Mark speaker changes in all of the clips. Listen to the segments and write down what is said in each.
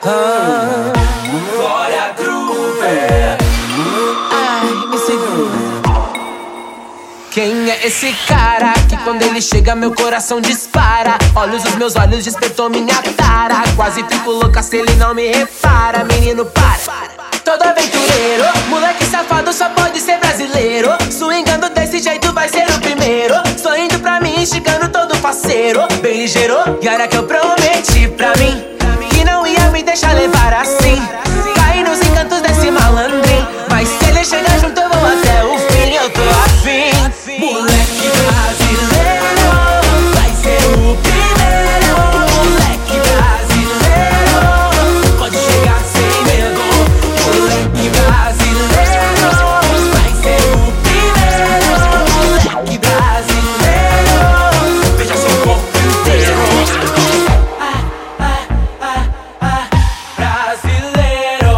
Speaker 1: Glória Groove.
Speaker 2: Ai, me segura. Quem é esse cara que quando ele chega meu coração dispara? Olhos dos meus olhos despertou minha tara. Quase fico louca se ele não me repara. Menino, para. Todo aventureiro, moleque safado só pode ser brasileiro. Swingando desse jeito vai ser o primeiro. Sorrindo pra mim, instigando todo faceiro. Bem ligeiro, e olha que eu prometi pra mim que não ia me deixar levar assim. Caí nos encantos desse malandrinho, mas se ele chegar junto eu vou até o fim. Eu tô afim.
Speaker 1: Moleque brasileiro, vai ser o primeiro. Moleque brasileiro, pode chegar sem medo. Moleque brasileiro, vai ser o primeiro. Moleque brasileiro, veja seu corpo inteiro. Brasileiro,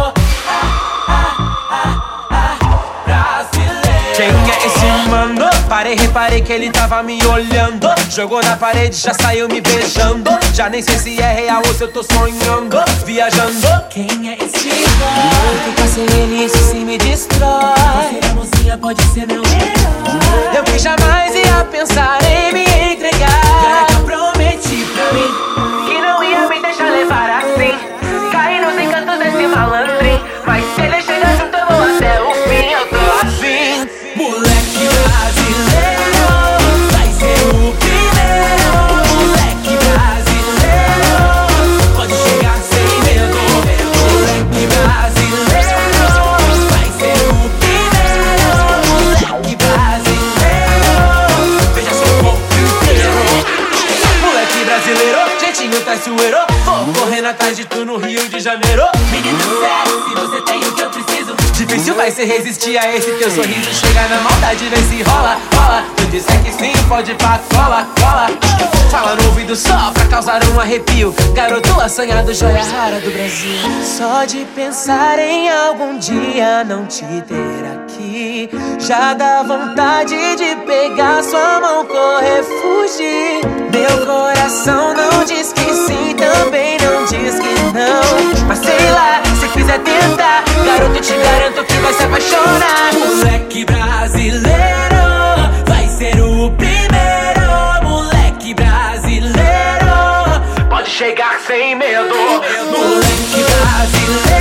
Speaker 1: brasileiro.
Speaker 2: Quem é esse mano? Parei, reparei que ele tava me olhando. Jogou na parede, já saiu me beijando. Já nem sei se é real ou se eu tô sonhando. Viajando.
Speaker 1: Quem é esse boy?
Speaker 2: Ficar sem ele, isso sim me destrói.
Speaker 1: Ser a mocinha pode ser meu herói.
Speaker 2: Eu que jamais ia pensar em me entregar.
Speaker 1: Eu prometi pra mim
Speaker 2: Que não ia me deixar levar assim. Caí nos encantos desse malandrinho, mas se ele chegar junto eu vou até o fim. Eu tô afim.
Speaker 1: moleque brasileiro, vai ser o primeiro. Moleque brasileiro, pode chegar sem medo. Moleque brasileiro, vai ser o primeiro. Moleque brasileiro, veja seu corpo inteiro.
Speaker 2: Moleque brasileiro, jeitinho traiçoeiro. Vou correndo atrás de tu no Rio de Janeiro.
Speaker 1: Menino sério, se você tem o que eu preciso.
Speaker 2: Difícil vai ser resistir a esse teu sorriso. Chega na maldade, vê se rola, rola. Tu disser que sim, pode pá, cola, cola. Fala no ouvido só pra causar um arrepio. Garoto assanhado, joia rara do Brasil. Só de pensar em algum dia não te ter aqui, já dá vontade de pegar sua mão, correr, fugir. Meu coração não diz que sim, também não diz que não. Mas sei lá, se quiser tentar, garoto, te garanto que vai se apaixonar.
Speaker 1: Moleque brasileiro, vai ser o primeiro. Moleque brasileiro,
Speaker 2: Pode chegar sem medo.
Speaker 1: moleque brasileiro.